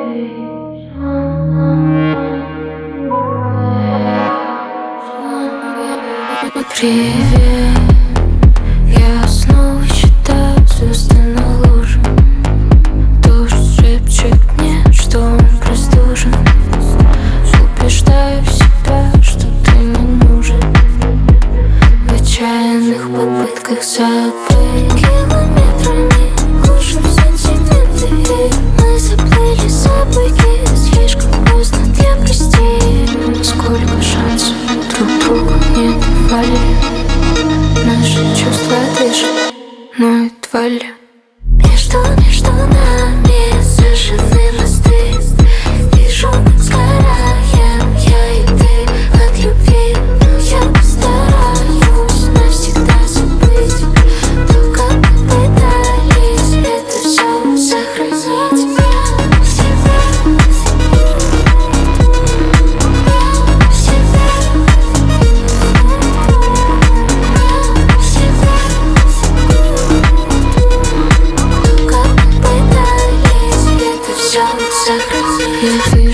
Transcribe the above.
Привет, я снова считаю звезды на луже. Дождь шепчет мне, что он простужен. Убеждаю себя, что ты не нужен. В отчаянных попытках забыть километрами глушим сантименты. Мы заплыли с собойки, слишком поздно для прости. Сколько шансов друг другу не давали. Наши чувства дышат, но едва ли. Между нами сожжены мосты. Вижу, как сгораем я и ты от любви. Но я постараюсь навсегда забыть то, как мы пытались это все сохранить. If